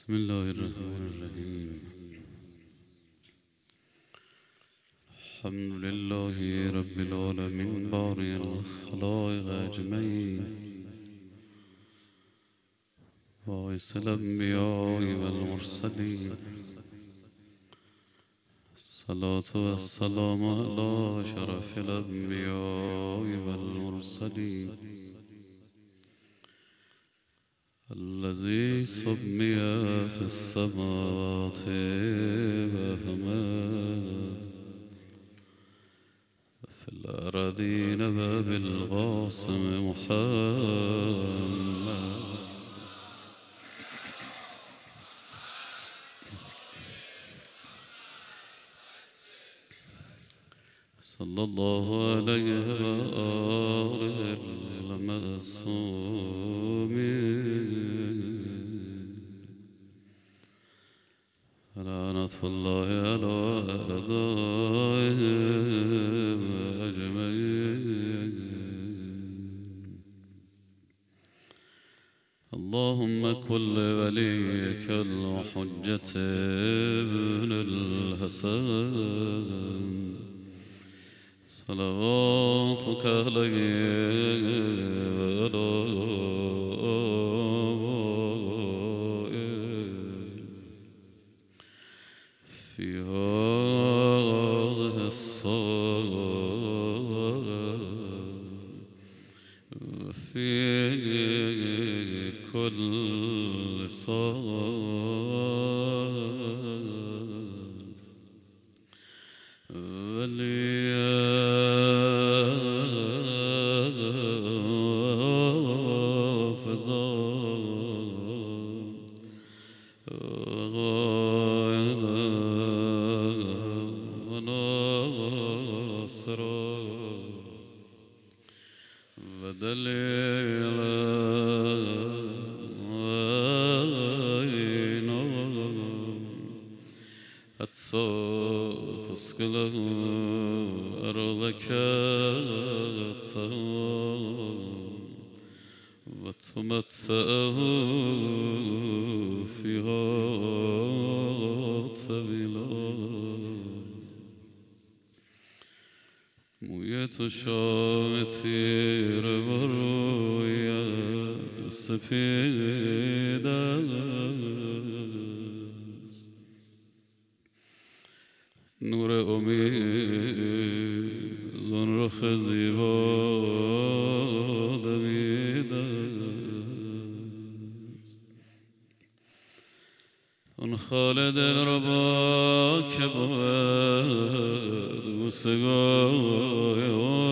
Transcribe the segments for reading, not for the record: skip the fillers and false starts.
بسم الله الرحمن الرحيم. الحمد لله رب العالمين بارئ الخلائق أجمعين، باعث الأنبياء والمرسلين. الصلاة والسلام على شرف الأنبياء والمرسلين الذي سمي في السماوات أحمد في الأراضين وبالقاسم محمد. صلى الله عليه وآله المعصومين، لعنة الله على أعدائهم أجمعين. اللهم كن لوليك الحجة ابن الحسن صلواتك عليه وعلى آبائه في هذه الصلاة وفي كل تسكله أرضك وتمتعه فيها طويلا. مویت و شامتیر بروید سپید است، نور امید آن رخ زیبا دمید است. آن خالد دلربا که بود بوسگاه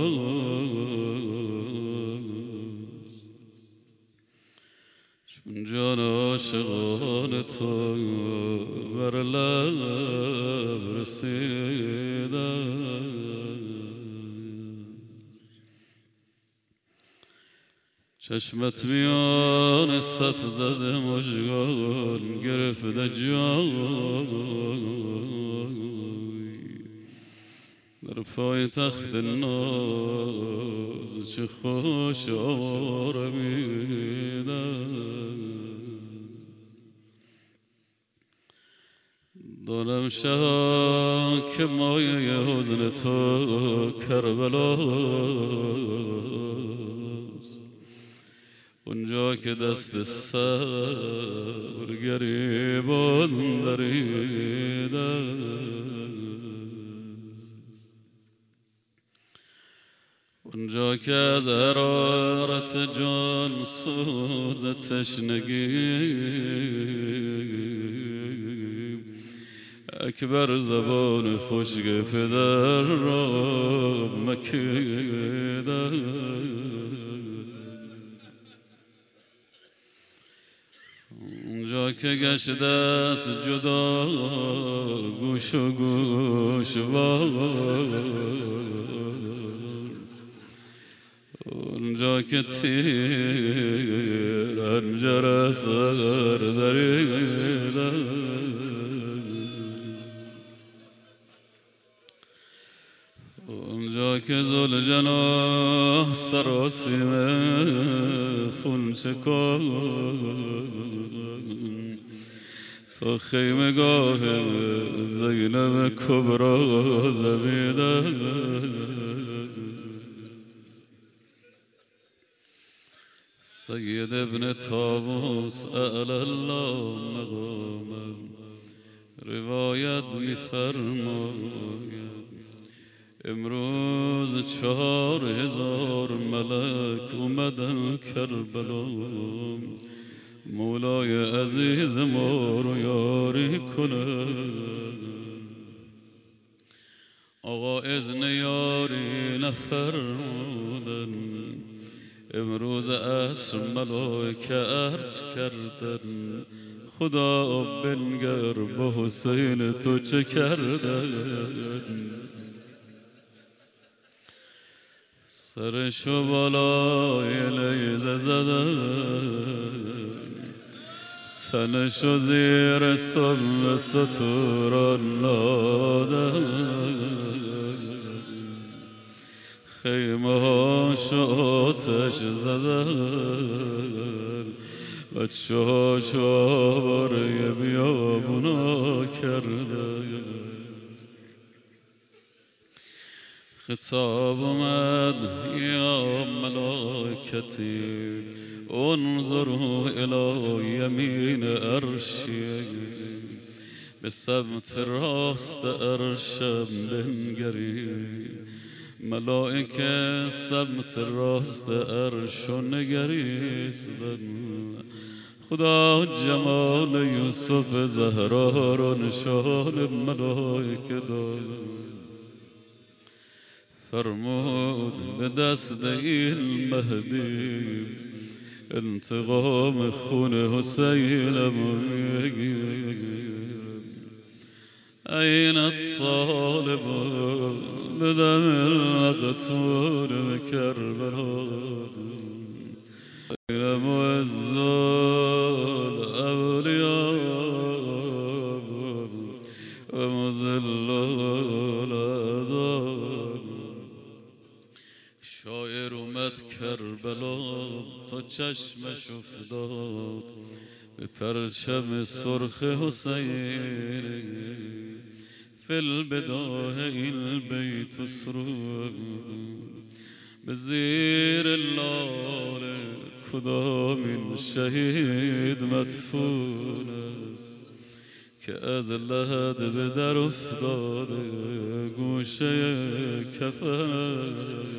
اوست، چون جان عاشقان تو بر لب رسید است. چشمت میان صف زده مژگان گرفته جای، در پای تخت ناز چه خوش آرمید است. دانم شها که مایه حزن تو کربلاست، اونجا که دست صبر گریبان درید است، اونجا که از حرارت جان سوز تشنگی اکبر زبان خشک پدر را مکید است. اونجا که گشته است جدا گوش و گوشوار، اونجا که تیر حنجر سر درید است، اونجا که ذوالجلال سراسیم خون چکان تو خیمگاه زینب کبرا دویدم سید ابن طاووس اعلی الله مقامم روایت می‌فرماید امروز 4000 ملک اومدن کربلا مولای عزیز ما رو یاری کنه آقا اذن یاری نفرمودن امروز عصر ملائکه عرض کردن خدا بنگر با حسین تو چه کردن سرشو بالای نیزه زدن تنشو زیر سم ستوران نادن خیمه هاشو آتش زدن بچه هاشو آواره بیابونا کردن خطاب اومد یا ملائکتی انظروا الى یمین عرشی به سمت راست عرشم بنگرید ملائکه سمت راست عرشو نگریستن خدا جمال یوسف زهرا را نشان ملائکه داد فرمود به دست این مهدی انتقام خون حسینم میگیر این الطالب بدم المقتول بكربلا این معز الاولیاء و مذل الاداب شاعر اومد کربلا تا چشمش افتاد به پرچم سرخ حسین فی البدایه البیت سرور به زیر لاله کدامین شهید مدفون است که از لحد به در افتاده گوشه کفن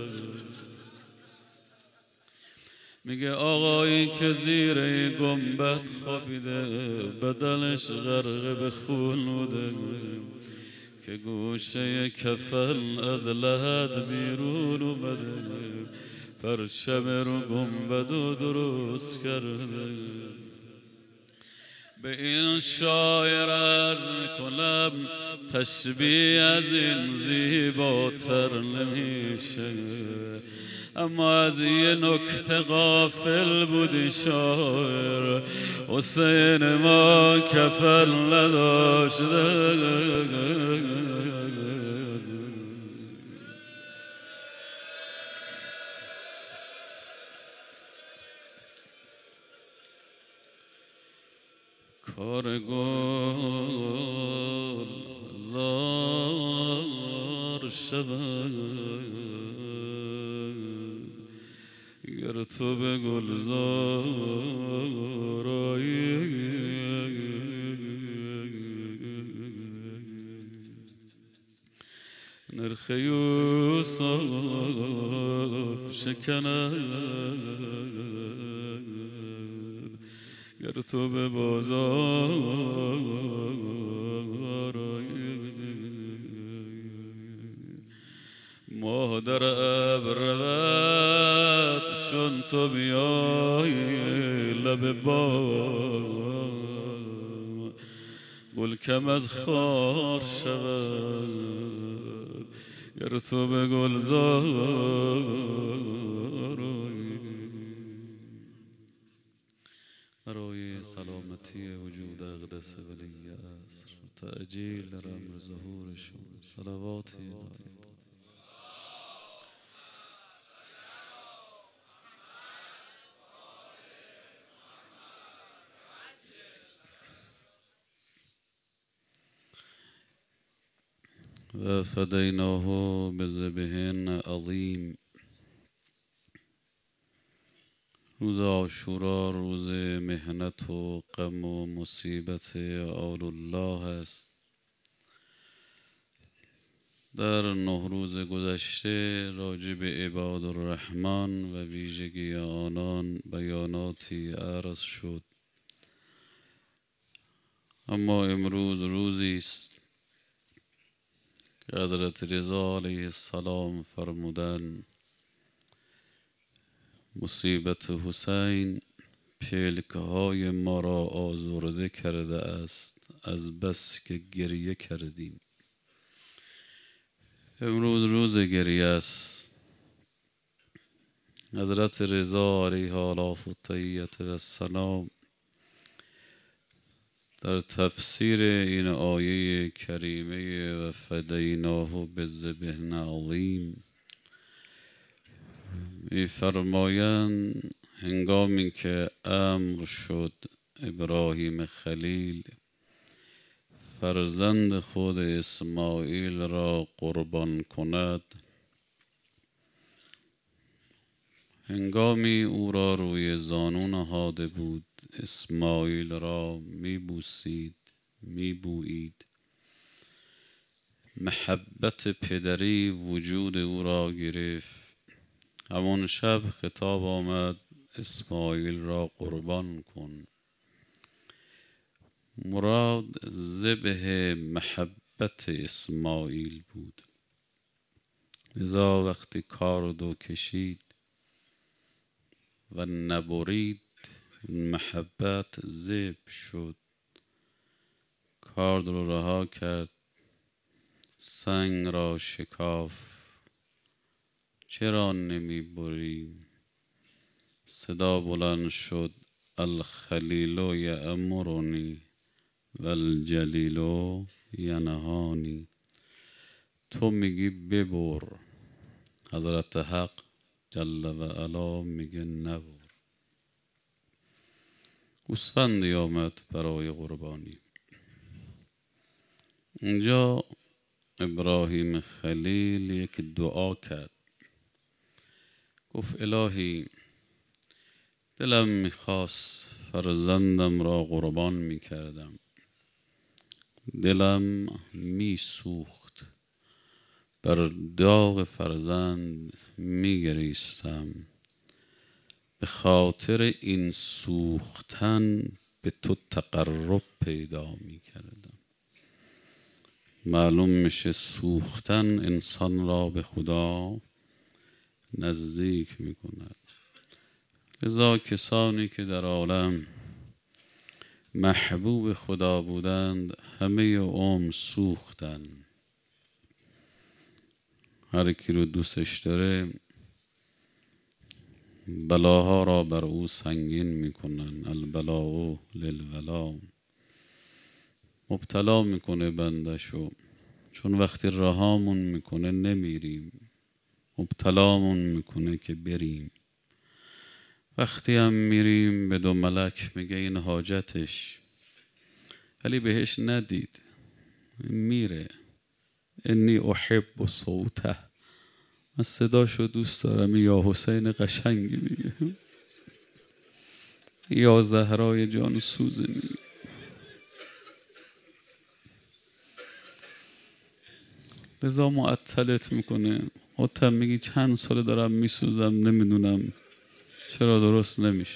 میگه آقایی که زیر گنبد خوابیده بدنش غرق به خون بوده که گوشه کفن از لحد بیرون اومده پرچم رو گنبد رو درست کرده به این شاعر عرض میکنم تشبیه از این زیباتر نمیشه اما از یه نکته غافل بودی شاعر حسین ما کفن نداشته کار گل زار شود گر تو به گلزار آیی نرخ یوسف شکند گر تو به بازار آیی مادر ابرود چون تو بیایی لب بام گل کم از خار شود گر تو به گلزار آیی برای سلامتی وجود اقدس ولی عصر تأجیل در امر ظهورشون صلواتی الهی و فدیناه بذبح عظیم. روز عاشورا روز محنت و غم و مصیبت آل الله است. در 9 روز گذشته راجع به عباد الرحمن و ویژگی آنان بیاناتی عرض شد، اما امروز روزی است که حضرت رضا علیه السلام فرمودند مصیبت حسین پلکه های ما را آزرده کرده است از بس که گریه کردیم. امروز روز گریه است. حضرت رضا علیه آلاف التحیت و السلام در تفسیر این آیه کریمه و فدیناه بذبح عظیم می‌فرمایند هنگامی که امر شد ابراهیم خلیل فرزند خود اسماعیل را قربان کند، هنگامی او را روی زانو نهاده بود، اسماعیل را میبوسید، میبویید. محبت پدری وجود او را گرفت. همون شب خطاب آمد اسماعیل را قربان کن. مراد ذبح محبت اسماعیل بود. لذا وقتی کاردو کشید و نبرید محبت ذبح شد. کارد رو رها کرد، سنگ را شکاف. چرا نمی بریم؟ صدا بلند شد الخلیل یأمرنی و الجلیل ینهانی. تو میگی ببر، حضرت حق جل و علا میگه نبر. گوسفندی آمد برای قربانی. اینجا ابراهیم خلیل یک دعا کرد، گفت الهی دلم میخواست فرزندم را قربان میکردم، دلم میسوخت، بر داغ فرزند میگریستم، به خاطر این سوختن به تو تقرب پیدا میکردم. معلوم میشه سوختن انسان را به خدا نزدیک میکند. لذا کسانی که در عالم محبوب خدا بودند همه عمر سوختن. هر کی رو دوستش داره بلاها را بر او سنگین میکنن. البلاء للولا، مبتلا میکنه بندشو، چون وقتی رهامون میکنه نمیریم، مبتلامون میکنه که بریم. وقتی هم میریم به 2 ملک میگه این حاجتش، ولی بهش ندید، میره. انی احب صوته، من صداشو دوست دارم. یا حسین قشنگی میگه، یا زهرای جان سوزه میگه. لذا معطلت میکنه. خودت میگی چند سال دارم میسوزم نمیدونم چرا درست نمیشه.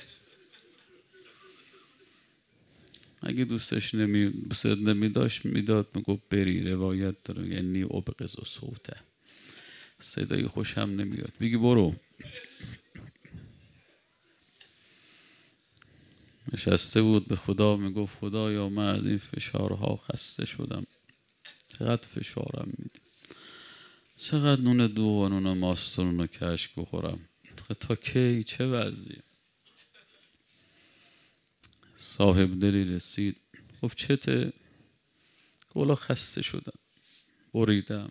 اگه دوستش نمیداشت میداد، میگفت بری. روایت داره یعنی ابغض و صوته، صدای خوشم نمیاد، میگی برو. نشسته بود به خدا میگفت خدایا من از این فشارها خسته شدم، چقدر فشارم میدی، چقدر نون دو و نون ماست و نون کشک بخورم، تا کی، چه وضعی؟ صاحب دلی رسید گفت چته؟ گفت خسته شدم، بریدم.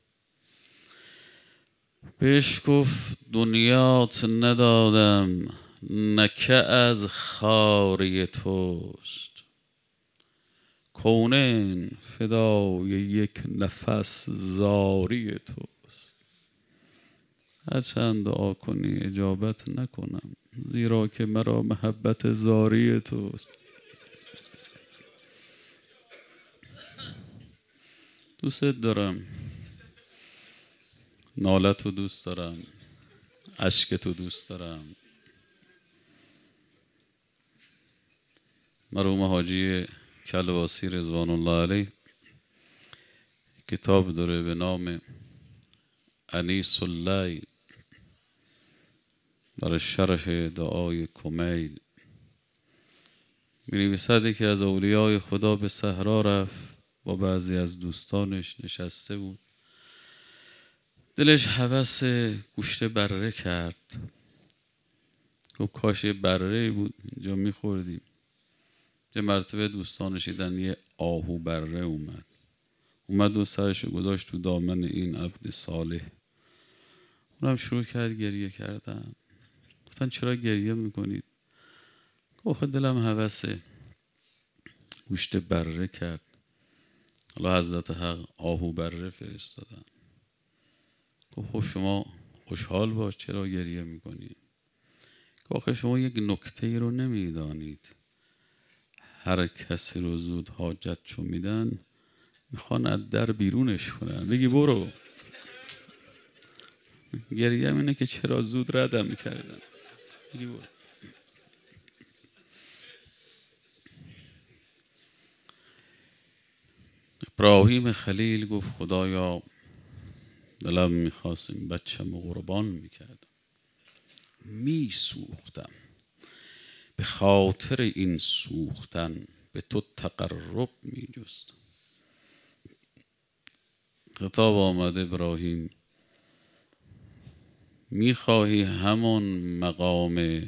بهش گفت دنیات ندادم نکه از خاری توست. کونین فدای یک نفس زاری توست. هرچند دعا کنی اجابت نکنم، زیرا که مرا محبت زاری توست. دوست دارم، نالت رو دوست دارم، اشکت رو دوست دارم. مرحوم حاجی کلواسی رضوان الله علیه کتاب داره به نام انیس اللیل در شرح دعای کمیل. می‌نویسد که از اولیای خدا به صحرا رفت، با بعضی از دوستانش نشسته بود، دلش هوس گوشت بره کرد. گفت کاش یه بره بود اینجا میخوردیم. یه مرتبه دوستانش دیدن یه آهو بره اومد و سرشو گذاشت تو دامن این عبد صالح. اونم شروع کرد گریه کردن. گفتن چرا گریه میکنید؟ گفت دلم هوس گوشت بره کرد، حالا حضرت حق آهو بره فرستادن. گفت خب شما خوشحال باش، چرا گریه میکنید؟ گفت شما یک نکته رو نمیدانید، هر کسی رو زود حاجت چو میدن میخوان از در بیرونش کنن. بگی برو. گریه اینه که چرا زود ردم میکردن. بگی برو. ابراهیم خلیل گفت خدایا دلم میخواست این بچم رو قربان میکردم، میسوختم، به خاطر این سوختن به تو تقرب میجستم. خطاب آمد ابراهیم میخواهی همون مقام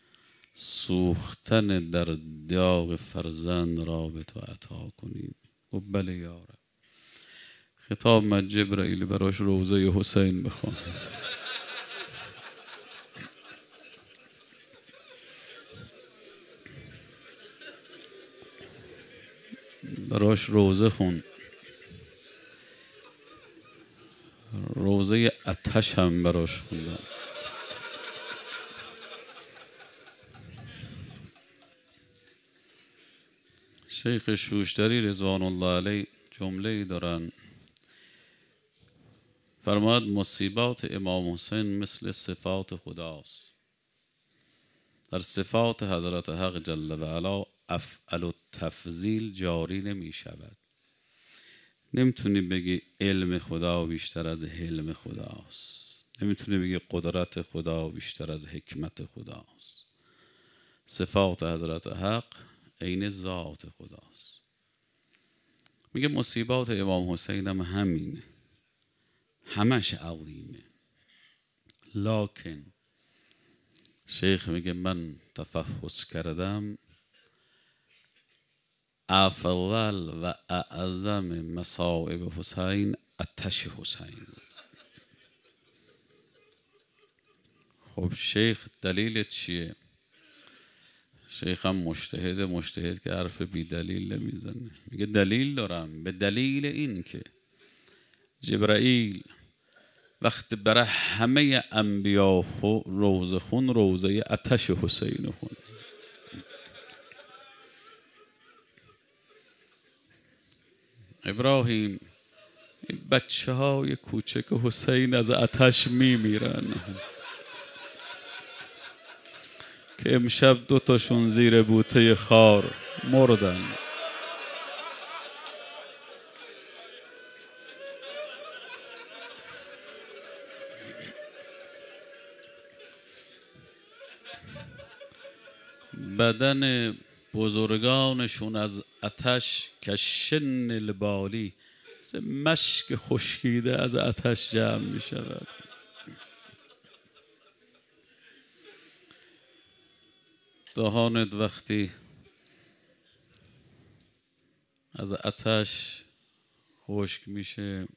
سوختن در داغ فرزند را به تو عطا کنیم؟ گفت بله یا رب. خطاب من جبرائیل براش روضه حسین بخوان. براش روضه خون، روضه آتش هم براش خوندم. شیخ شوشتری رضوان الله علیه جمله ای دارن، فرماد مصیبات امام حسین مثل صفات خداست. در صفات حضرت حق جل و علا افعل و تفضیل جاری نمی شود. نمیتونی بگی علم خدا بیشتر از حلم خداست، نمیتونی بگی قدرت خدا بیشتر از حکمت خداست. صفات حضرت حق عین ذات خداست. میگه مصیبات امام حسین هم همینه، همش عظیمه. لکن شیخ میگه من تفحص کردم، افضل و اعظم مصائب حسین آتش حسین. خب شیخ دلیلت چیه؟ شیخ هم مجتهد که حرف بی دلیل نمیزنه. میگه دلیل دارم، به دلیل این که جبرائیل وقت برای همه انبیا روزه خون، روزه آتش حسین خون. ابراهیم بچه های کوچک حسین از آتش میمیرن که امشب دوتاشون زیر بوته خار مردن. بدن بزرگانشون از آتش کشن البالی، مشک خشکیده از آتش جمع می شود. دهانت وقتی از آتش خشک میشه،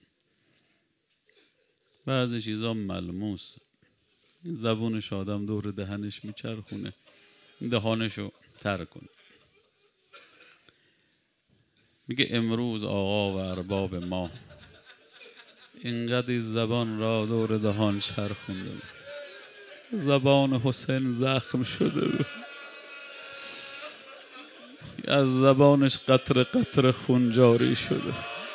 بعضی چیزا ملموس، زبونش آدم دور دهنش میچرخونه، دهانشو تر کنه. میگه امروز آقا و ارباب ما اینقدر زبان را دور دهان چرخونده بود، زبان حسین زخم شده بود، از زبانش قطره قطره خون جاری شده.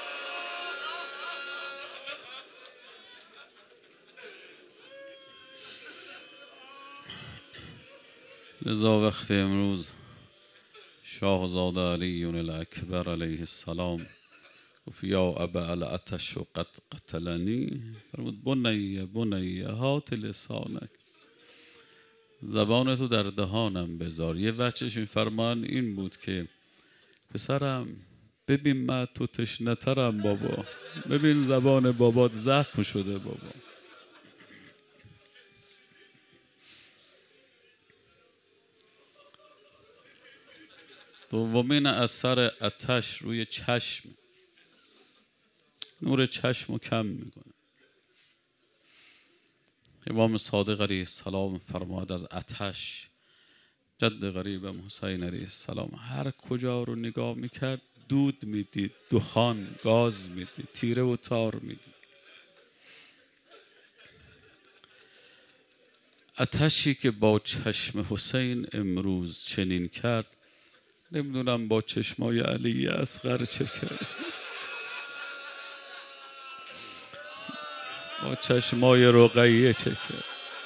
لذا وقت امروز شاهزاده علی الاکبر علیه السلام گفت یا ابا العطش قد قتلنی، فرمود بنیه بنیه هات لسانک، زبان تو در دهانم بذار. یه وجهش این فرمان این بود که پسرم ببین من تو تشنه ترم بابا، ببین زبان بابات زخم شده بابا. دومین اثر آتش روی چشم، نور چشم رو کم میکنه. امام صادق علیه السلام فرماد از آتش جد غریبم حسین علیه السلام هر کجا رو نگاه میکرد دود میدید، دخان، گاز میدید، تیره و تار میدید. آتشی که با چشم حسین امروز چنین کرد، نمیدونم با چشمای علی اصغر چه کرد، با چشمای رقیه چه کرد.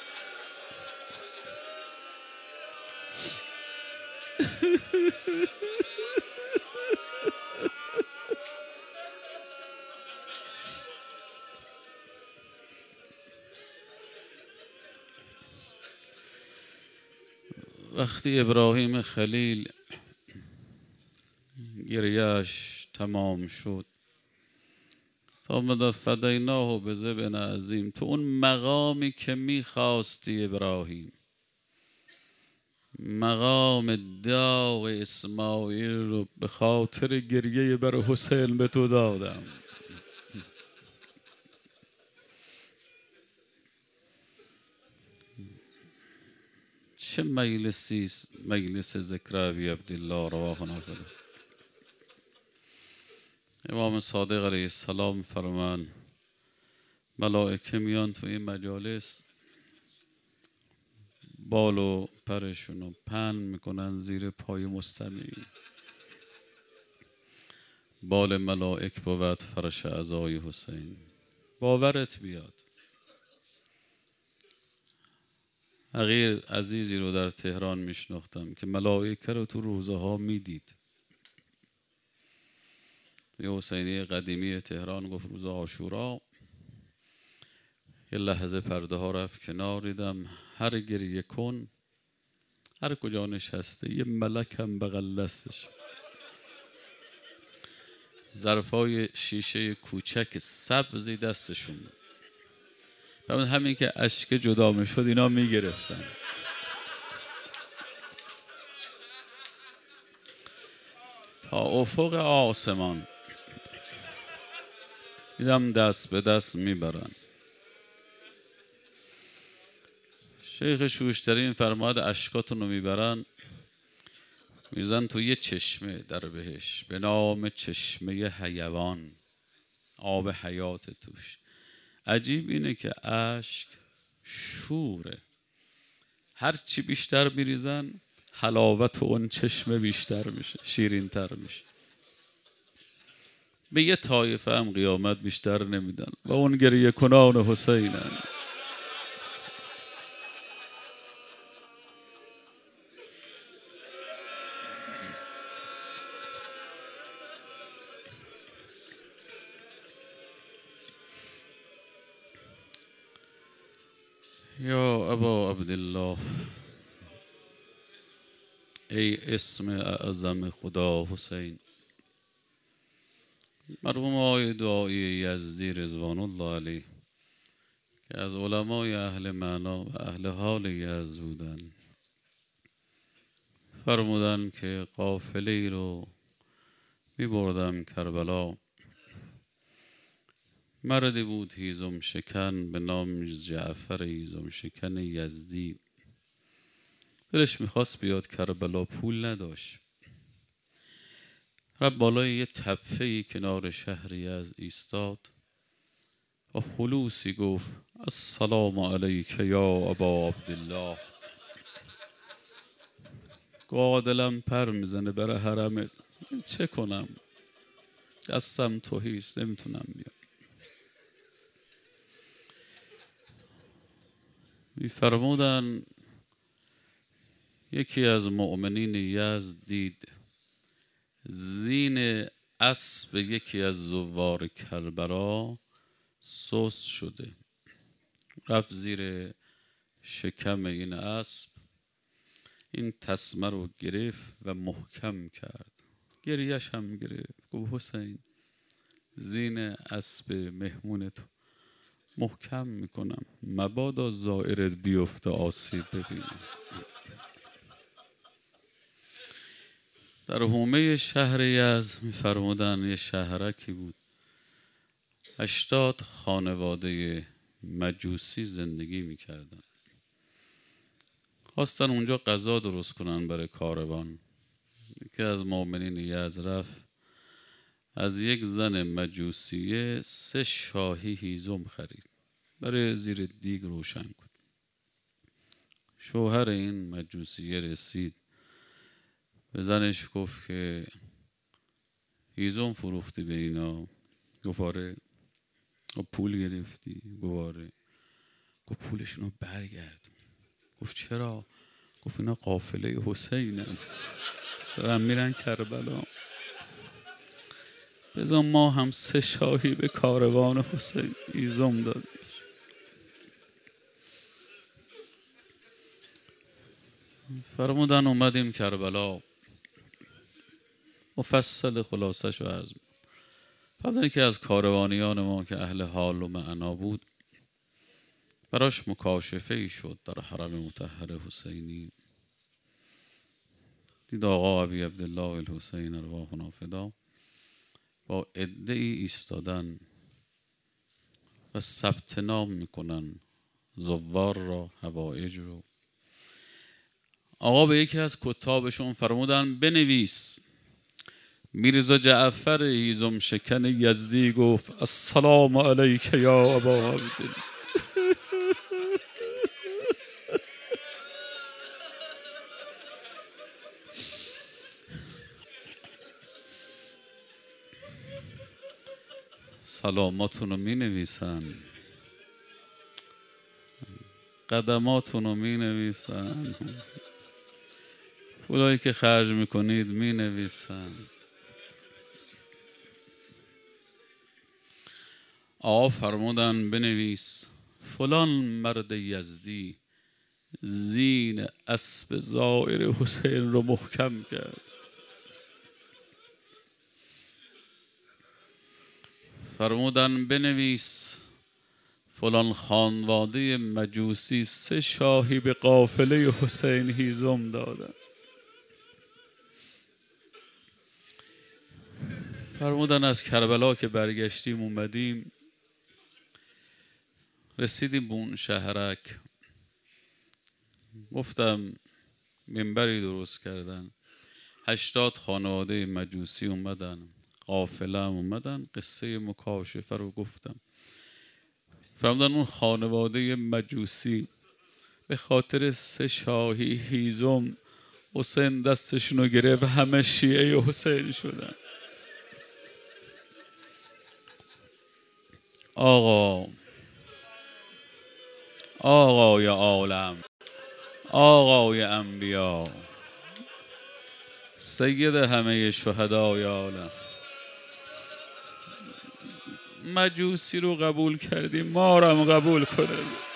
وقتی ابراهیم خلیل گریهش تمام شد، فامد فدیناه بذبح عظیم، تو اون مقامی که میخواستی ابراهیم، مقام داغ اسماعیل رو به خاطر گریه بر حسین به تو دادم. چه مجلسی است مجلس ذکر ابی عبدالله رواه نافله. امام صادق علیه السلام فرمان ملائکه میان تو این مجالس، بال و پرشون رو پهن میکنن زیر پای مستمعین. بال ملائک بود فرش عزای حسین. باورت بیاد حقیر عزیزی رو در تهران میشناختم که ملائکه رو تو روزه ها میدید. یه حسینی قدیمی تهران گفت روز عاشورا یه لحظه پرده ها رفت کنار، دیدم هر گریه کن هر کجا نشسته یه ملک هم بغل دستش، ظرفای شیشه کوچک سبزی دستشون بود. همین که اشک جدا میشد اینا میگرفتن. تا افق آسمان دیدم دست به دست میبرن. شیخ شوشتری فرماد اشکاتون رو میبرن میزن تو یه چشمه در بهش به نام چشمه حیوان، آب حیات توش. عجیب اینه که اشک شوره، هر چی بیشتر میریزن حلاوت اون چشمه بیشتر میشه، شیرین تر میشه. به یه طایفه هم قیامت بیشتر نمیدن و اون گریه کنان حسینن. یا ابا عبدالله، ای اسم اعظم خدا حسین. مرحوم آقای دعایی یزدی رضوان الله علیه که از علمای اهل معنا و اهل حال یزد بودن، فرمودن که قافله ای رو می بردم کربلا. مردی بود هیزم شکن به نام جعفر هیزم شکن یزدی، دلش میخواست بیاد کربلا، پول نداشت. رفت بالای یه تپه‌ای کنار شهر یزد ایستاد و خلوصی گفت السلام علیک یا ابا عبدالله. گفت دلم پر میزنه برای حرمت، چه کنم، دستم تهیست، نمیتونم بیام. میفرمودن یکی از مؤمنین یزد دید زین اسب یکی از زوار کربلا سست شده، رفت زیر شکم این اسب، این تسمه رو گرفت و محکم کرد. گریهش هم گرفت، گفت حسین زین اسب مهمونت محکم میکنم، مبادا زائرت بیفته آسیب ببینه. در حومه شهر یزد میفرمودن یه شهرکی بود، 80 خانواده مجوسی زندگی میکردن. خواستن اونجا غذا درست کنن برای کاروان. یکی از مؤمنین یزد رفت از یک زن مجوسیه 3 شاهی هیزم خرید برای زیر دیگ روشن کن. شوهر این مجوسیه رسید به زنش گفت که هیزم فروختی به اینا؟ گفت آره. گفت پول گرفتی؟ گفت آره. گفت پولشونو برگرد. گفت چرا؟ گفت اینا قافله حسینن، دارن میرن کربلا، بذار ما هم 3 شاهی به کاروان حسین هیزم دادیم. فرمودن اومدیم کربلا. مفصل خلاصه شو عرض می‌کنم. فرمودن که از کاروانیان ما که اهل حال و معنا بود، براش مکاشفه ای شد در حرم مطهر حسینی. دید آقا ابی عبدالله الحسین ارواحنا فدا با عده ای ایستادن و ثبت نام میکنن زوار را، حوائج رو. آقا به یکی از کتابشون فرمودن بنویس میرزا جعفر هیزم شکن یزدی گفت السلام علیک یا ابا عبدالله. سلاماتونو می نویسن، قدماتونو می نویسن، پولایی که خرج میکنید می نویسن. آقا فرمودن بنویس فلان مرد یزدی زین اسب زائر حسین رو محکم کرد. فرمودن بنویس فلان خانواده مجوسی 3 شاهی به قافله حسین هیزم دادن. فرمودن از کربلا که برگشتیم اومدیم رسیدیم به اون شهرک، گفتم منبری درست کردن، 80 خانواده مجوسی اومدن، قافله هم اومدن، قصه مکاشفه رو گفتم. فرمودن اون خانواده مجوسی به خاطر 3 شاهی هیزم حسین دستشونو گرفت، همه شیعه حسین شدن. آقای عالم، آقای انبیا، سید همه شهدای عالم، مجوسی رو قبول کردیم، ما رو هم قبول کنه.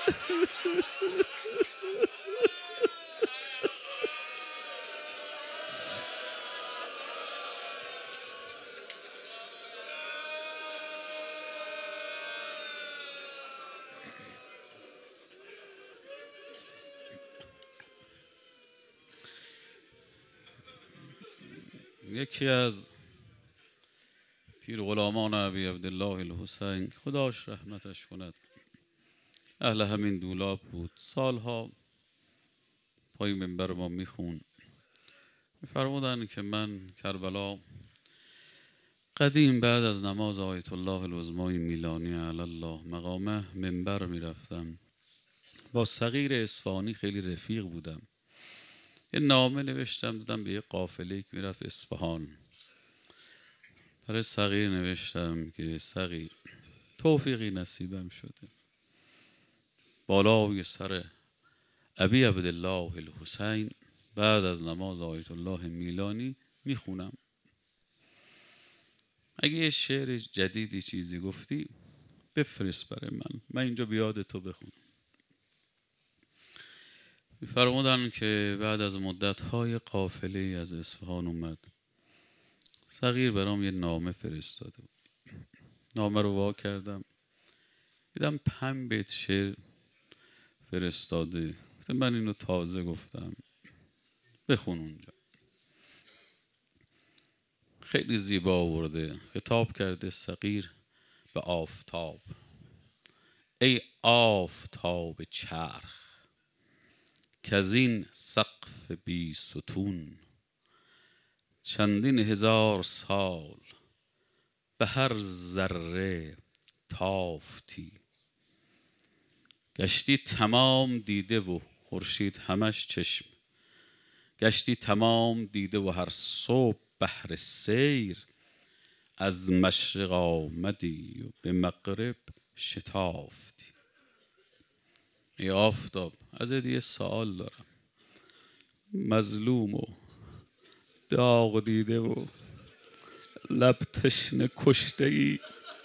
یکی از پیر غلامان ابی عبدالله الحسین خداش رحمتش کند اهل همین دولاب بود، سالها پای منبر ما میخون. میفرمودن که من کربلا قدیم بعد از نماز آیت الله العظمای میلانی علی الله مقامه منبر میرفتم. با صغیر اصفهانی خیلی رفیق بودم. یه نامه نوشتم دادم به یه قافله که میرفت اصفهان. برای صغیر نوشتم که صغیر توفیقی نصیبم شده، بالای سر ابی عبدالله الحسین بعد از نماز آیت الله میلانی میخونم. اگه یه شعر جدیدی چیزی گفتی بفرست برای من اینجا بیاد تو بخونم. فرمودن که بعد از مدت‌های قافله از اصفهان اومد. صغیر برام یه نامه فرستاده بود. نامه رو وا کردم دیدم 5 بیت شعر فرستاده. گفتم من اینو تازه گفتم، بخون اونجا. خیلی زیبا آورده. خطاب کرده صغیر به آفتاب: ای آفتاب چرخ کز این سقف بی ستون، چندین هزار سال به هر ذره تافتی. گشتی تمام دیده و خورشید همش چشم، گشتی تمام دیده و هر صبح بهر سیر، از مشرق آمدی و به مغرب شتافتی. ای آفتاب ازت یه سوال دارم. مظلوم و داغ دیده و لب تشنه کشته ای،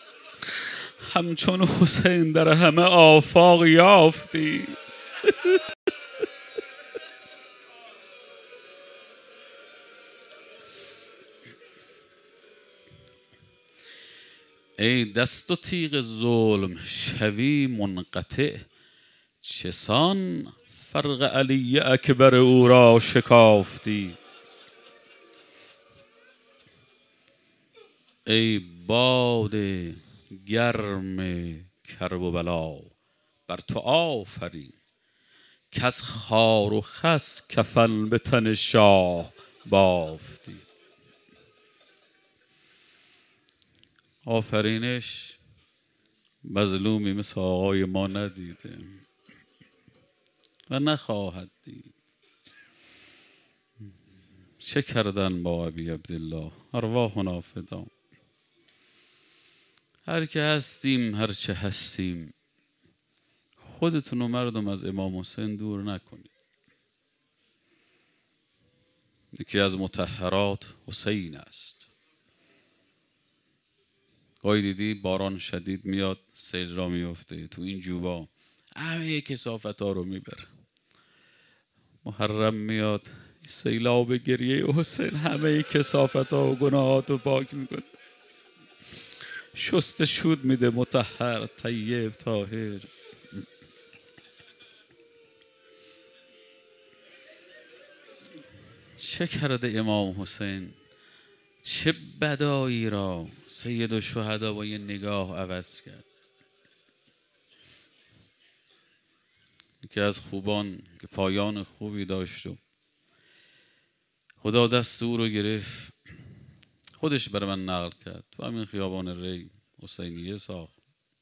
همچون حسین در همه آفاق یافتی. ای دست و تیغ ظلم شوی منقطع، چسان فرق علی اکبر او را شکافتی. ای باد گرم کرب و بلا بر تو آفرین، کز خار و خس کفن به تن شاه بافتی. آفرینش مظلومی مثل آقای ما ندیده و نخواهد دید. چه کردن با ابی عبدالله؟ ارواحنا فدا. هر که هستیم هر چه هستیم، خودتون و مردم از امام حسین دور نکنید. یکی از مطهرات حسین است. گاهی دیدی باران شدید میاد سیل را میفته، تو این جوبا همه کثافت ها رو میبره. محرم میاد سیلاب گریه حسین همه کثافت ها و گناهات رو پاک میکنه، شست شود میده مطهر طیب طاهر. چه کرده امام حسین؟ چه بدایی را سید الشهدا با یه نگاه عوض کرد. یکی از خوبان که پایان خوبی داشت و خدا دست او رو گرفت، خودش برای من نقل کرد. تو همین خیابان ری حسینیه ساخت.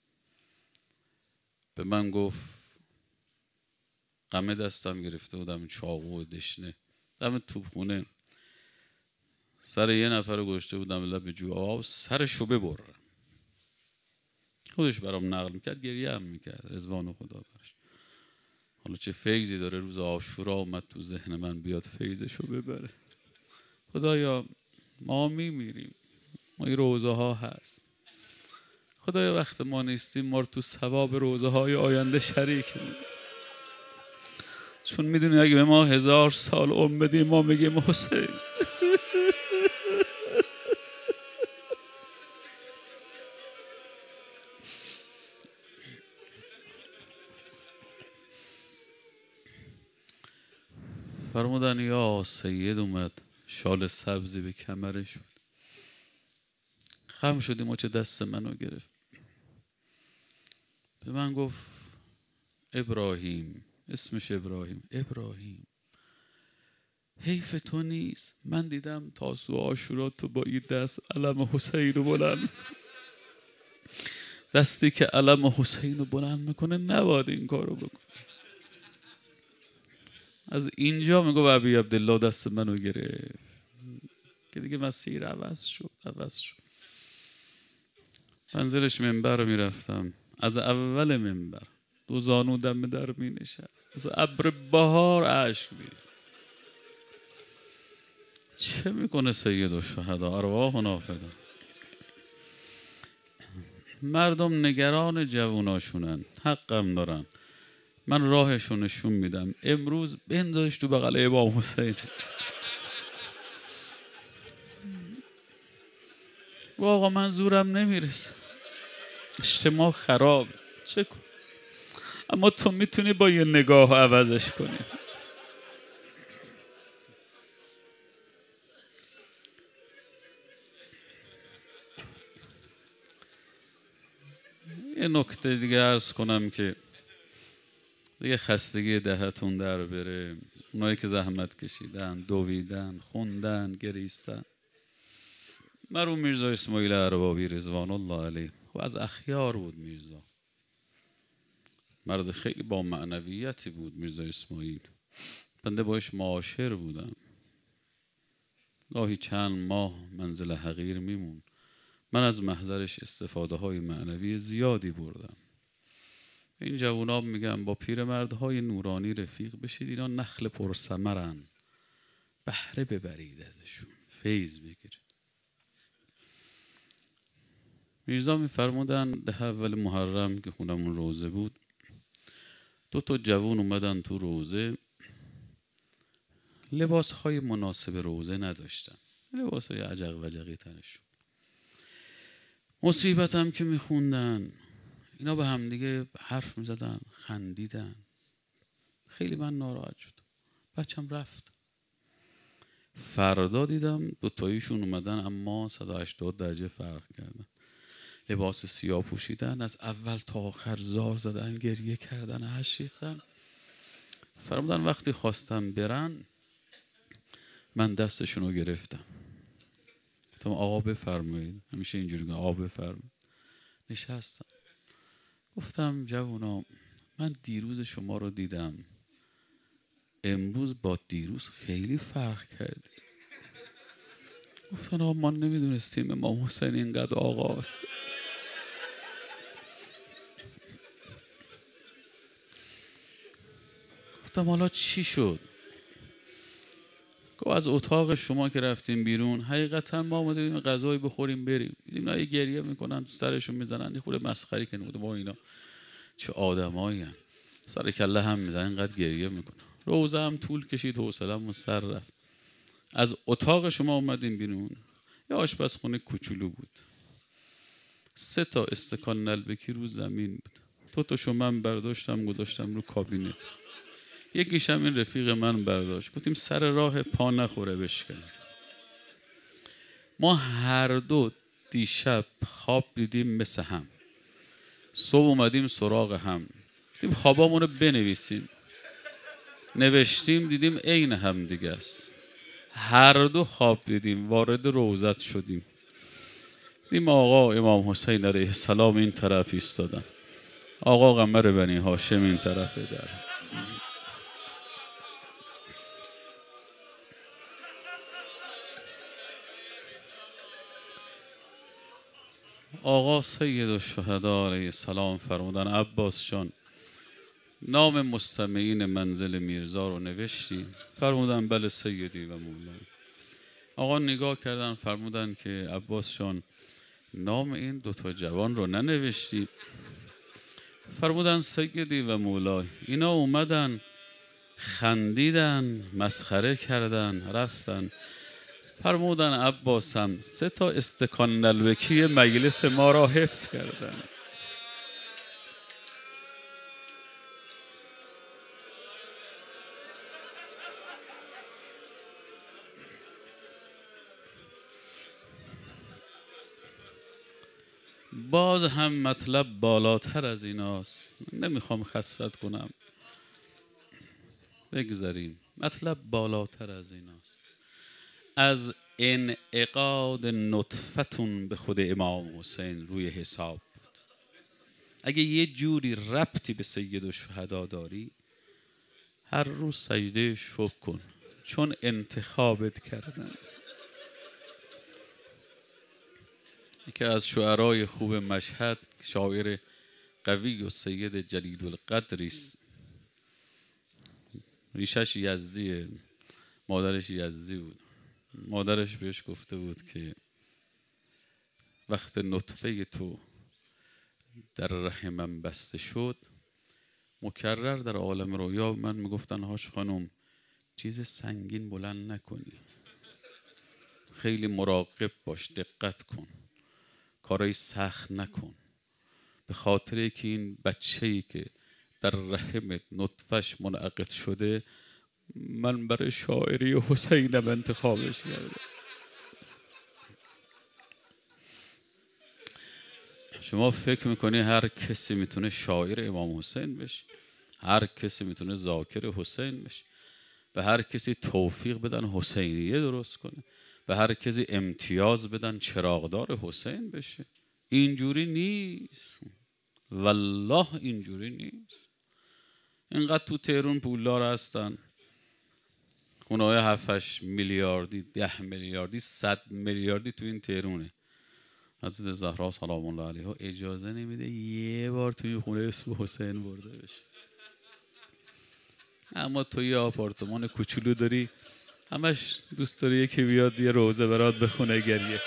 به من گفت غمه دستم گرفته بودم، چاقو و دشنه دم توپخونه، سر یه نفر رو گشته بودم لب جو آب، سرشو ببرم. خودش برام نقل میکرد، گریه هم میکرد، رضوان خدا برش. حالا چه فیضی داره روز عاشورا اومد تو ذهن من بیاد فیضشو ببره. خدایا ما میمیریم، ما این روزه ها هست، خدایا وقت ما نیستیم ما رو تو ثواب روزه های آینده شریک می‌کنی. چون میدونی اگه به ما 1000 سال عمر بدیم ما میگیم حسین. فرمودن یا سید اومد، شال سبزی به کمرش بود، خم شدیم و چه دست منو گرفت. به من گفت ابراهیم، اسمش ابراهیم، ابراهیم حیف تو نیست. من دیدم تاسوعا عاشورا تو با این دست علم حسین رو بلند، دستی که علم حسین رو بلند میکنه نباید این کارو بکن. از اینجا میگو ابی عبدالله دست منو گرفت که دیگه مسیر عوض شد. منزلش منبر رو میرفتم، از اول منبر دو زانو دم در می نشست، از ابر بهار اشک می‌ریخت. چه میکنه سید الشهدا ارواحنا فدا. مردم نگران جووناشونن، حقم دارن، من راهشون نشون میدم. امروز بنداش تو بغل امام حسین، آقا من زورم نمیرسه، اجتماع خراب، چه کن؟ اما تو میتونی با یه نگاه عوضش کنی. یه نکته دیگه عرض کنم که دیگه خستگی دهتون در بره. اونایی که زحمت کشیدن، دویدن، خوندن، گریستن. مرحوم میرزا اسماعیل اربابی رضوان الله علیه و از اخیار بود. میرزا مرد خیلی با معنویتی بود. میرزا اسماعیل بنده باش معاشر بودم، گاهی چند ماه منزل حقیر میمون. من از محضرش استفاده های معنوی زیادی بردم. این جوونا میگم با پیرمردهای نورانی رفیق بشید، اینا نخل پرثمرن، بهره ببرید ازشون، فیض بگیرید. میرزا میفرمودن ده اول محرم که خونمون روزه بود، 2 تا جوون اومدن تو روزه، لباس های مناسب روزه نداشتن، لباس های عجق وجقی تنشون. مصیبت هم که میخوندن اینا به هم دیگه حرف میزدن، خندیدن. خیلی من ناراحت شدم، بچم رفت. فردا دیدم 2 تاییشون اومدن اما 180 درجه فرق کردن. لباس سیاه پوشیدن، از اول تا آخر زار زدن، گریه کردن، اشک ریختن. فرمودن وقتی خواستم برن من دستشون رو گرفتم، گفتم آقا بفرمایید. همیشه اینجوری میگم آقا بفرمایید. نشستم، گفتم جوونا من دیروز شما رو دیدم، امروز با دیروز خیلی فرق کردی. گفتن آقا ما نمیدونستیم امام حسین اینقدر آقاست. گفتم حالا چی شد؟ گفت از اتاق شما که رفتیم بیرون حقیقتا ما اومدیم غذایی بخوریم بریم، دیدیم اینا گریه میکنن، تو سرشون میزنن، یه خورده مسخره کنیم. ما اینا چه آدمایی ان، سر کله هم میزنن، اینقدر گریه میکنن. روزه هم طول کشید، حوصله‌مون سر رفت. از اتاق شما اومدیم بیرون، یه آشپزخونه کوچولو بود، 3 تا استکان نلبکی رو زمین بود. 2 تاشو من برداشتم گذاشتم رو کابینت، یکیشم این رفیق من برداشت، گفتیم سر راه پا نخوره بشکنه. ما هر دو دیشب خواب دیدیم مثل هم، صبح اومدیم سراغ هم، دیدیم خوابامون رو بنویسیم، نوشتیم دیدیم عین هم دیگه است. هر دو خواب دیدیم، وارد روضت شدیم، دیدیم آقا امام حسین علیه السلام این طرف ایستادن، آقا قمر بنی هاشم این طرف در. آقا سید الشهدا علیه السلام فرمودن عباس جان نام مستمعین منزل میرزا رو نوشتی؟ فرمودن بله سیدی و مولای. آقا نگاه کردن فرمودن که عباس جان نام این 2 تا جوان رو ننوشتی؟ فرمودن سیدی و مولای اینا اومدن خندیدن، مسخره کردن، رفتن. فرمودن عباسم 3 تا استکان نلبکی مجلس ما را حفظ کردن. باز هم مطلب بالاتر از ایناست، نمیخوام خست کنم، بگذاریم. مطلب بالاتر از ایناست. از انعقاد نطفتون به خود امام حسین روی حساب بود. اگه یه جوری ربطی به سید الشهدا داری، هر روز سجده شکر کن، چون انتخابت کردن. یکی از شعرای خوب مشهد، شاعر قوی و سید جلیل القدری است، ریشش یزدیه، مادرش یزدی بود. مادرش بهش گفته بود که وقت نطفه تو در رحم من بسته شد، مکرر در عالم رویا من میگفتن هاش خانم چیز سنگین بلند نکنی، خیلی مراقب باش، دقت کن، کارای سخت نکن، به خاطر که این بچه‌ای که در رحمت نطفش منعقد شده من برای شاعری حسینم انتخابش کردم. شما فکر میکنی هر کسی میتونه شاعر امام حسین بشه؟ هر کسی میتونه ذاکر حسین بشه؟ به هر کسی توفیق بدن حسینیه درست کنه، به هر کسی امتیاز بدن چراغدار حسین بشه؟ اینجوری نیست، والله اینجوری نیست. اینقدر تو تهران پولدار هستن، خونه‌های 7 میلیاردی، 10 میلیاردی، 100 میلیاردی تو این تهرونه. حضرت زهرا سلام الله علیها اجازه نمیده یه بار توی خونه اسم حسین برده بشه. اما تو یه آپارتمان کوچولو داری، همش دوست داری یکی بیاد یه روزه برات بخونه گریه.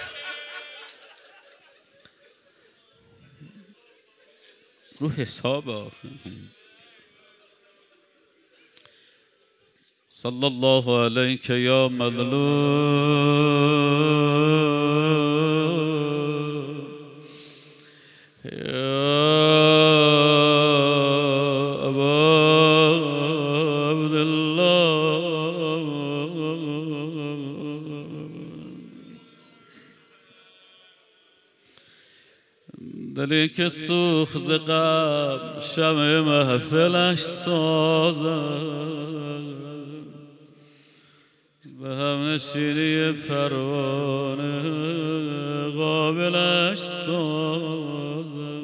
رو حساب آخه. صلی الله علیک یا مظلوم یا ابا عبدالله. دلی که سوخت ز غم شمع محفلش سازد، به هم نشینی پروانه قابلش سازد.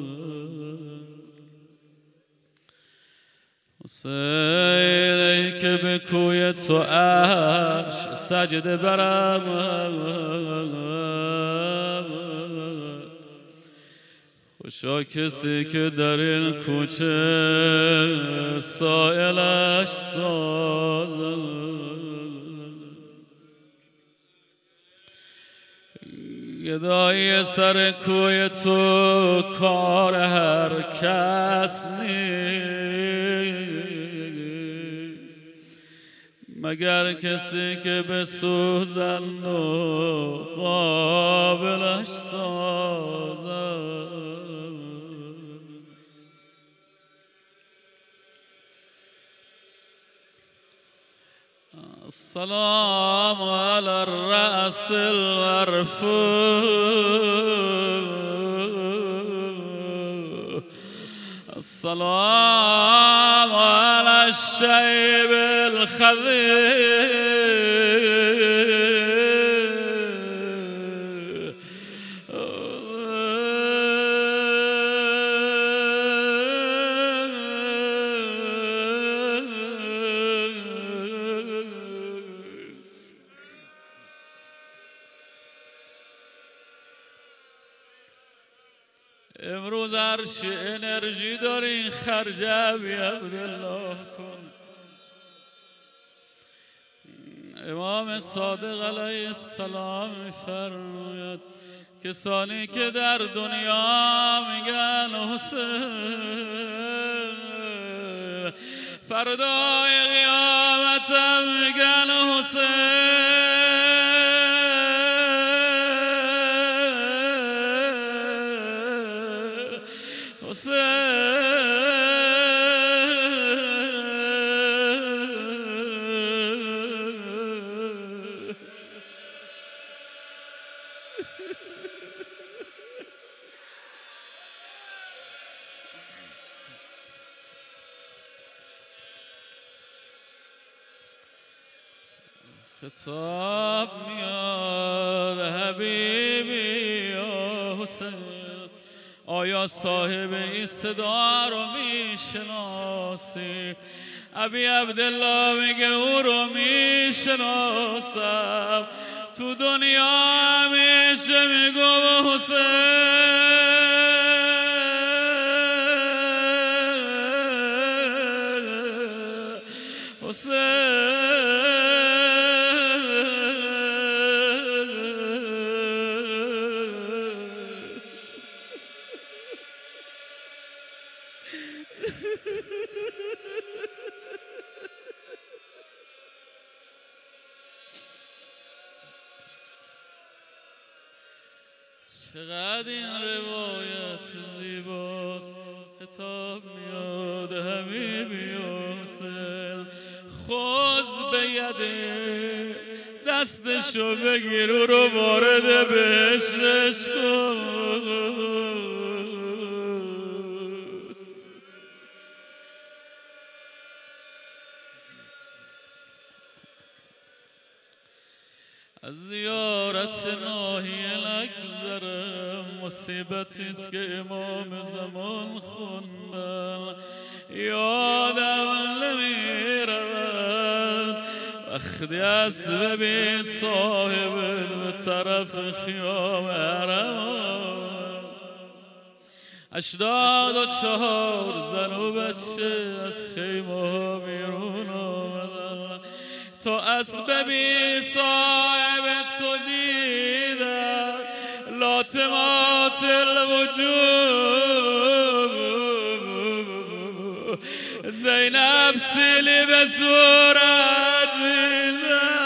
حسین ای که به کوی تو عرش سجده برم، خوشا کسی که در این کوچه سایلش سازد. گدایی سر کوی تو کار هر کس نیست، مگر کسی که به سوزن و قابلش سازد. السلام علی الرأس المرفوع، السلام علی الشیب الخضیر، امروز عرش انرژی دارین، خرج ابی عبدالله کن. امام صادق علیه السلام میفرماید کسانی که در دنیا میگن حسین، فردای قیامت هم میگن حسین. خطاب میاد حبیبی یا حسین، آیا صاحب این صدا رو میشناسی؟ ابی عبدالله میگه او رو میشناسم، تو دنیا همیشه میگم حسین حسین. چقدر این روایت زیباست. خطاب میاد حبیبی حسین، خوز به یده دستشو بگیر او رو وارد بهشتش کن. از زیارت ناحیه نگذرم، مصیبتیست که امام زمان خوندن، یادم نمیرود وقتی از ببین صاحبت به طرف خیام حرم، 84 زن و بچه از خیمه ها بیرون آمدن، تو اسب بی صاحب تو دیدن، لاطمات الوجوه، زینب سیلی به صورت میزن.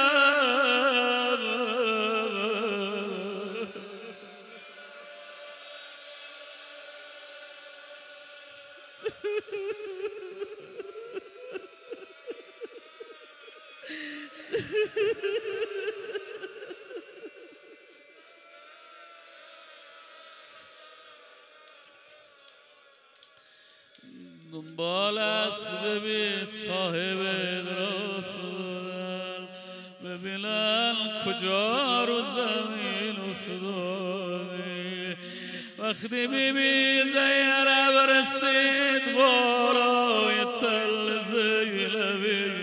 دنبال اسب بی صاحب افتادن، ببینن کجا رو زمین افتادی. وقتی بیبی زینب رسید بالای تل زینبی،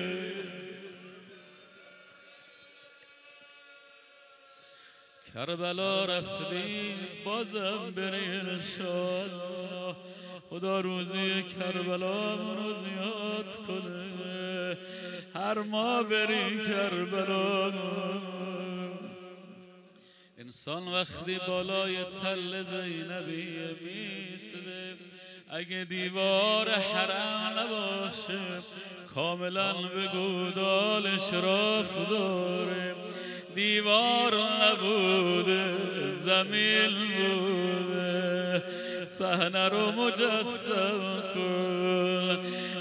کربلا رفتیم بازم بری انشاءالله، خدا روزی کربلامون رو زیاد کنه، هر ما بری کربلامون. انسان وقتی بالای تل زینبی میسده، اگه دیوار حرم نباشه کاملا به گودال اشراف داره، دیوار نبوده زمین بوده، صحنه رو مجسم کن.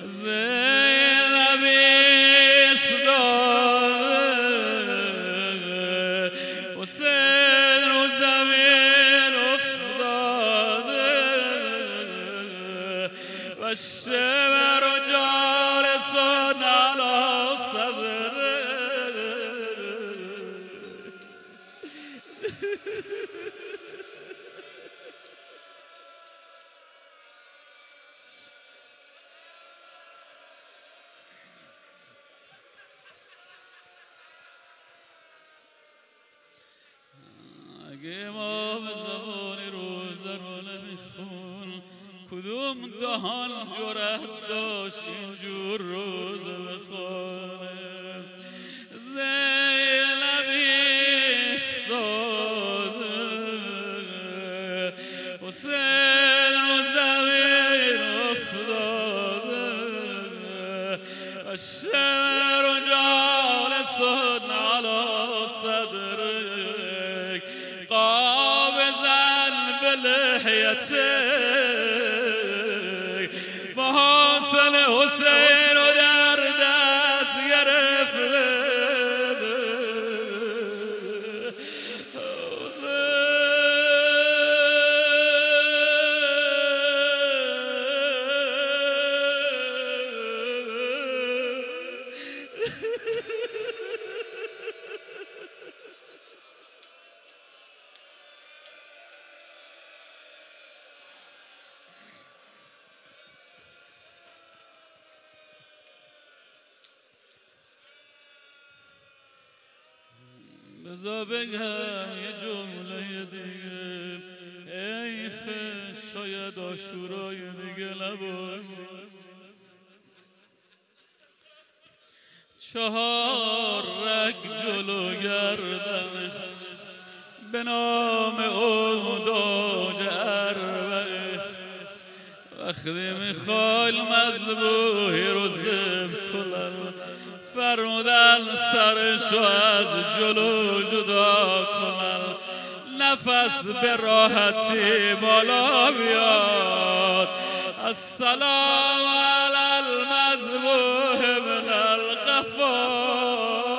زینب ایستاده، حسین رو زمین افتاده، و شمر و جالسان علی صدره. اگه امام زمانی روزه رو نمیخون، کدوم دهان جرأت داشت اینجور روزه بخونه؟ زینب ایستاده، حسین رو زمین افتاده، و شمر و جالسون علی صدرک، قابضاً بلحیتک، محاسن حسین رو در دست گرفته. بذار بگم یه جمله دیگه، حیف شاید آشورای دیگه نباشه. 4 رگ جلو گردم به نام اوداج اربعه، وقتی میخوای مذبوحی رو ذبح کنن فرمودن سرشو از جلو جدا کنن، نفس به راحتی بالا بیاد. السلام علی المذبوح من القفا.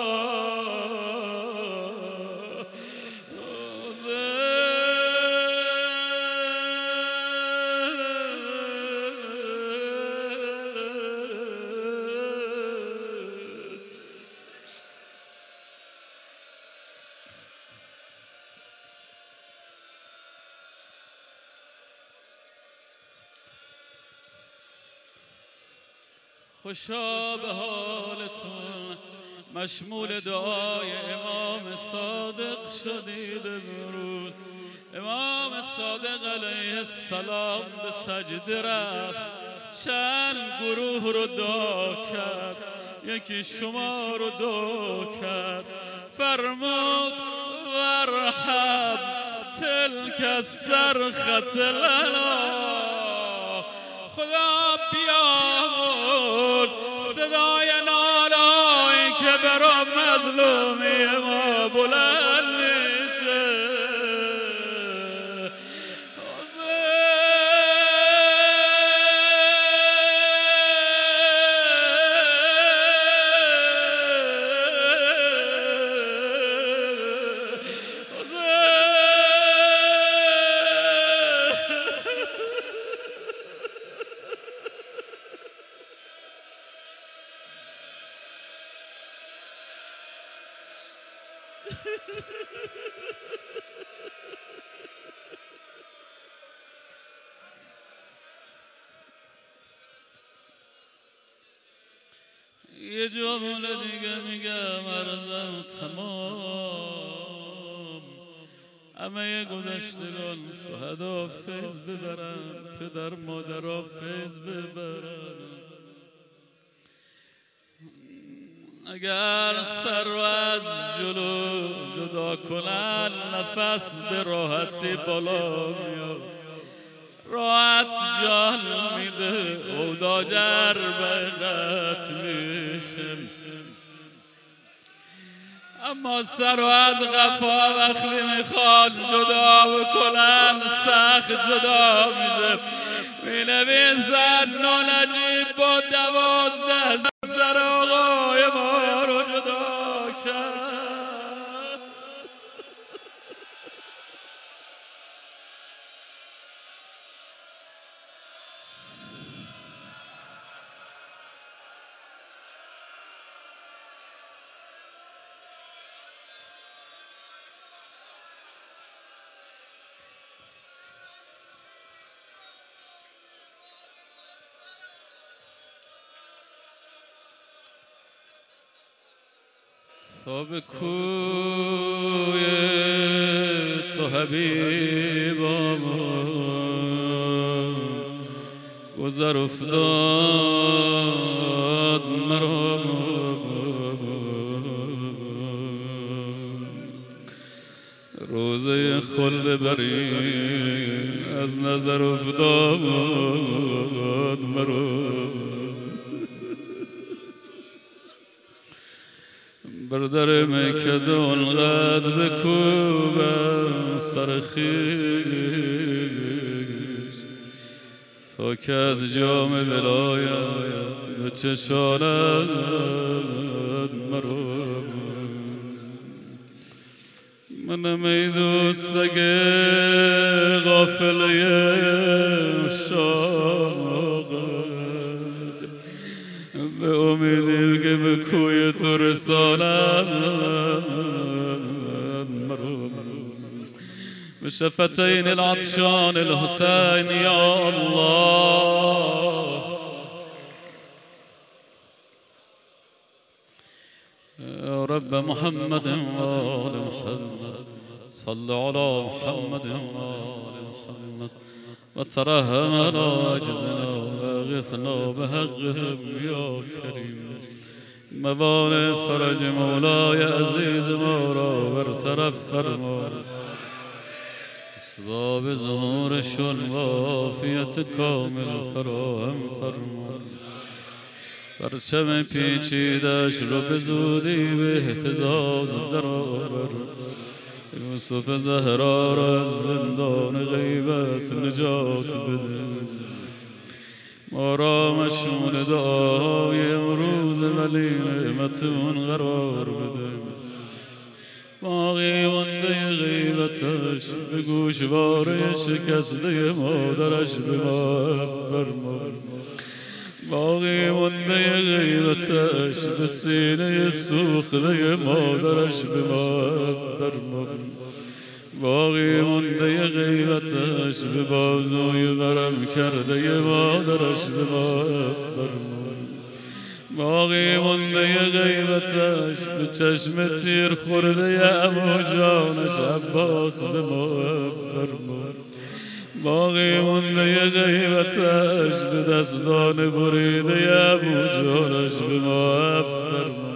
خوشا به حالتون، مشمول دعای امام صادق شدید امروز. امام صادق علیه السلام به سجده رفت، چند گروه رو دعا کرد، یکی شما رو دعا کرد، فرمود ورحم تلک الصرخة لنا. خدا بیامرز صدای نالایی که برا مظلومی ما بلند میشه. یه جمله دیگه میگم عرضم تمام. همه گذشتگان شهدا فیض ببرن، پدر مادرها فیض ببرن. اگر سر رو از جلو جدا کنن نفس به راحتی بالا میاد، راحت جان میده اوداج اربعه قطع میشه. اما سر رو از قفا وقتی میخواد جدا بکنن سخت جدا میشه. مینویسن نجیب با 12 سر آقای ما رو جدا کرد. تا به کوی تو حبیبم گذر افتاد مرا، روزه خلد برین از نظر افتاد مرا. بر در مکه اونقدر بکوبم سر خویش تا که از جام ولایت به چشاند مرا. منم ای دوست سگ غافله شاقد، به امیدی که به کوی تو رساند مرا. به شفتین العطشان الحسین یا الله، یا رب محمد وآل محمد صل على محمد وآل محمد وترحم على عجزنا واغثنا بحقهم يا كريم. موانع فرج مولای عزیز ما را برطرف فرما، اسباب ظهورشون و عافیت کامل فراهم فرما. پرچم پیچیدش رو به زودی به اهتزاز درآور، یوسف زهرا را از زندان غیبت نجات بده. ما را مشمول دعای امروز ولی نعمتون قرار بده. باقی مانده غیبتش به گوشواره شکسته مادرش به ما فرما. باقی مانده غیبتش به سینه سوخته مادرش به ما فرما. باقی مانده غیبتش به بازوی ورم کرده مادرش به ما فرما. باقی مانده غیبتش به چشم تیر خورده عمو جانش عباس به ما فرما. باقی مانده غیبتش به دستان بریده عمو جانش به ما فرما.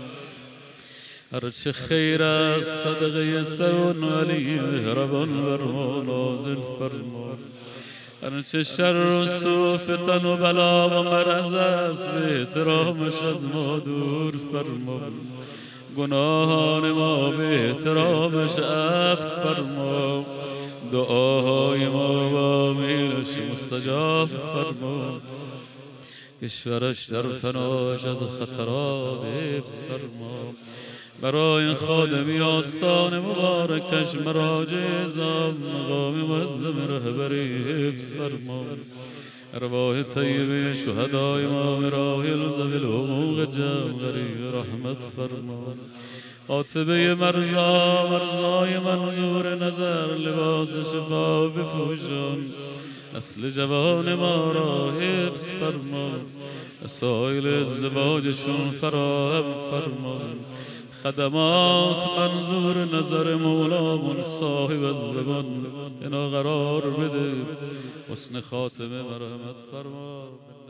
هرچه خیر است صدقه سون ولی مهربان بر ما نازل فرما. هرچه شر و سوء فتن و بلا و مرض است به احترامش از ما دور فرما. گناهان ما به احترامش عفو فرما. دعاهای ما و آمینش مستجاب فرما. کشورش در پناهش از خطرات حفظ فرما. برای خادمی آستان مبارکش مراجع اعظام مقام معظم رهبری حفظ فرما. ارواح طیبه شهدای ما مراحل ذوی الحقوق جمعی رحمت فرما. عاطبه مرزای منظور نظر لباس شفا بپوشان. نسل جوان ما را حفظ فرما. وسایل ازدواجشون فراهم فرما. خدمات منظور نظر مولامون صاحب الزمان اینا قرار بده. حسن خاتمه مرحمت فرما.